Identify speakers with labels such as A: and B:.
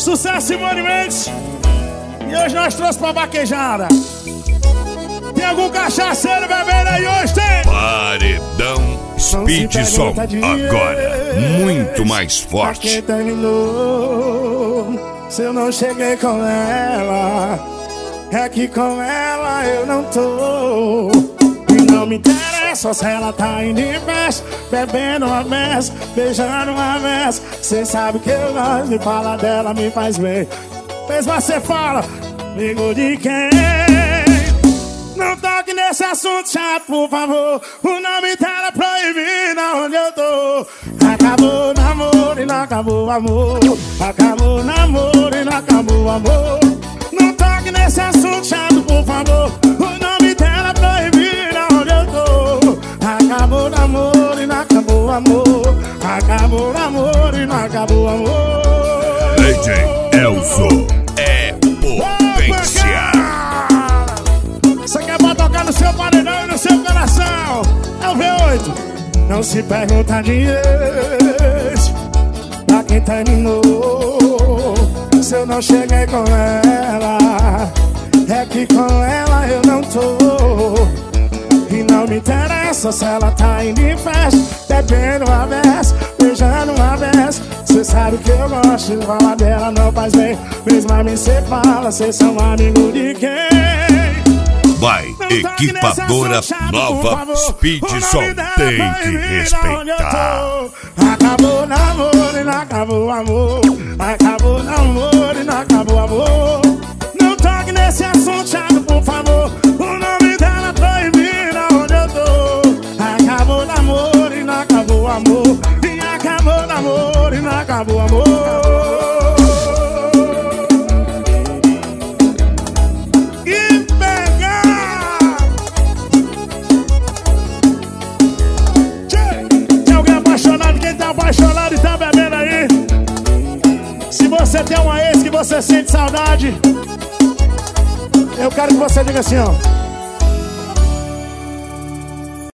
A: Sucesso, Simone Mendes. E hoje nós trouxemos pra vaquejada. Tem algum cachaceiro bebendo aí hoje? Tem?
B: Paredão Speed Som. Agora, muito mais forte.
A: Pra quem terminou, se eu não cheguei com ela, é que com ela eu não tô. E não me interessa se ela tá indo em festa, bebendo uma mesa, beijando uma mesa. Cê sabe que eu gosto de falar dela, me faz bem. Mas você fala, amigo de quem? Não toque nesse assunto chato, por favor. O nome dela é proibido onde eu tô. Acabou o namoro e não acabou o amor. Acabou o namoro e não acabou o amor. Não toque nesse assunto chato, por favor. O nome dela é proibido onde eu tô. Acabou o namoro e não acabou o amor. Acabou o namoro e não acabou o amor.
B: DJ Elzo é potência.
A: Você quer pra tocar no seu paredão e no seu coração? É o V8. Não se pergunta de ex, pra quem terminou. Se eu não cheguei com ela, é que com ela eu não tô. E não me interessa se ela tá indo em festa, bebendo uma vez, beijando uma vez. Cê sabe que eu gosto de falar dela, não faz bem. Mesmo a mim cê fala, cês são amigo de quem?
B: Vai, equipadora nova Speed Som, tem que respeitar.
A: Acabou o namoro e não acabou o amor. Acabou o namoro e não acabou o amor. Não toque nesse assunto chato, por favor. O nome dela é proibido onde eu tô. Acabou o namoro e não acabou o amor. E acabou o namoro e não acabou o amor. Apaixonado e tá bebendo aí. Se você tem uma ex que você sente saudade, eu quero que você diga assim, ó.